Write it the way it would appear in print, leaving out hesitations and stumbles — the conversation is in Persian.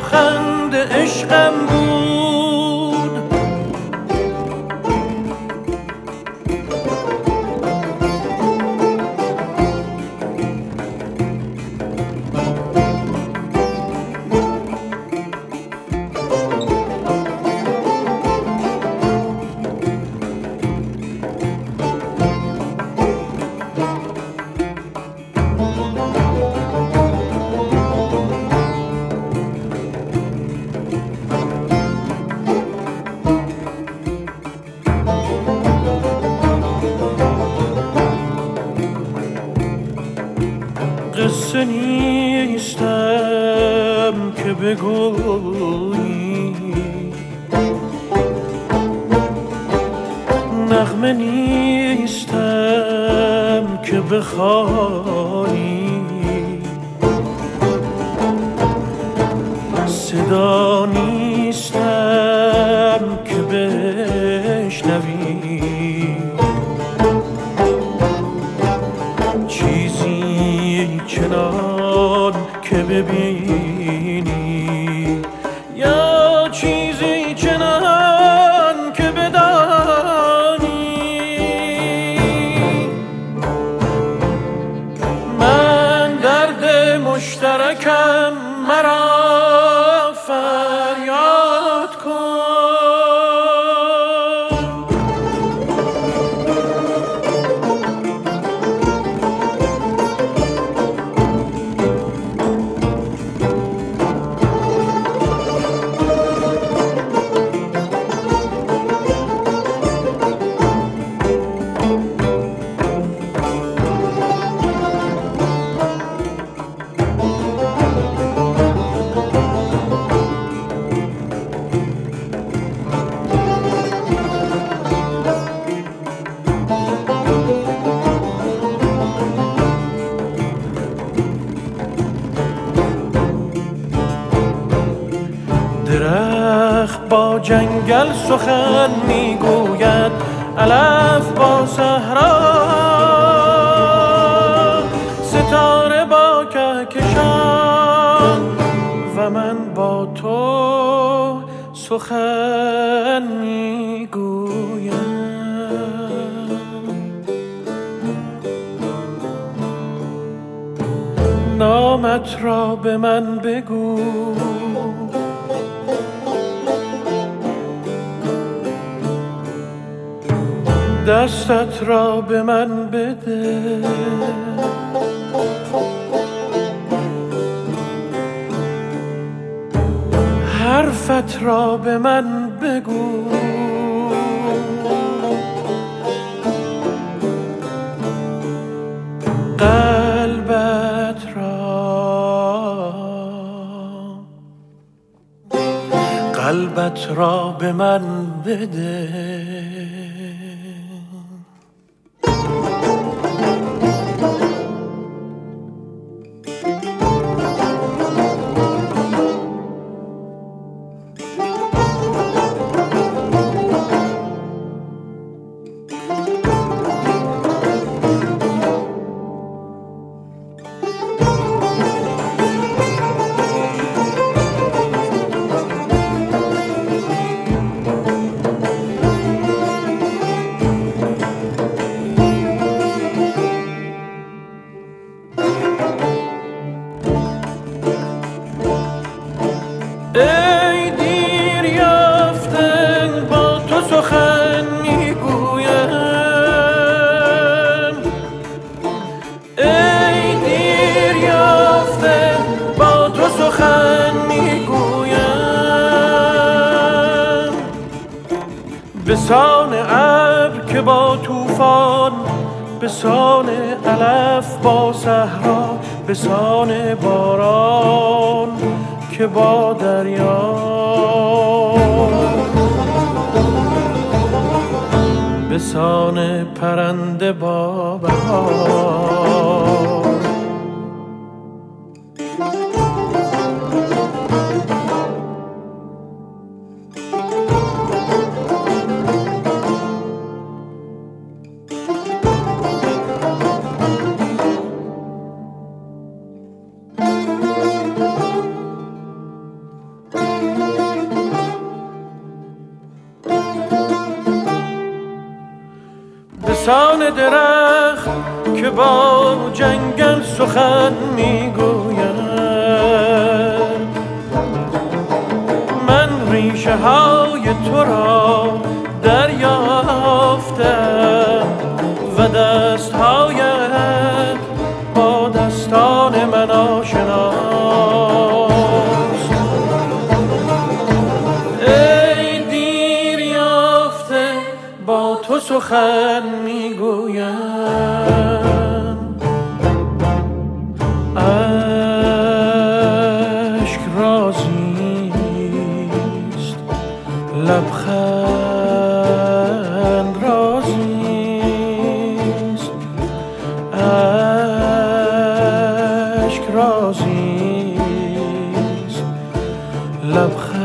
لبخند عشقم بود. قصه نیستم که بگویی، نغمه نیستم که بخوانی، صدا نیستم که بشنوی، چیزی چنان که ببینی یا چیزی چنان که بدانی. من درد مشترکم مرا فریاد کن. درخت با جنگل سخن میگوید، علف با صحرا، ستاره با کهکشان و من با تو سخن میگویم. نامت را به من بگو، دستت را به من بده، حرفت را به من بگو، قلبت را به من بده. ای دیر یافته با تو سخن میگویم، ای دیر یافته با تو سخن میگویم، به سان ابر که با طوفان، به سان علف با صحرا، به سان باران که با دریا، به سان پرنده با بهار. بسان درخت که با جنگل سخن میگوید. من ریشه های تو را دریافتم و دستهایت با دستان من آشناست. ای دیر یافته با تو سخن میگویم، اشک رازیست لبخند رازیست، اشک رازیست لبخند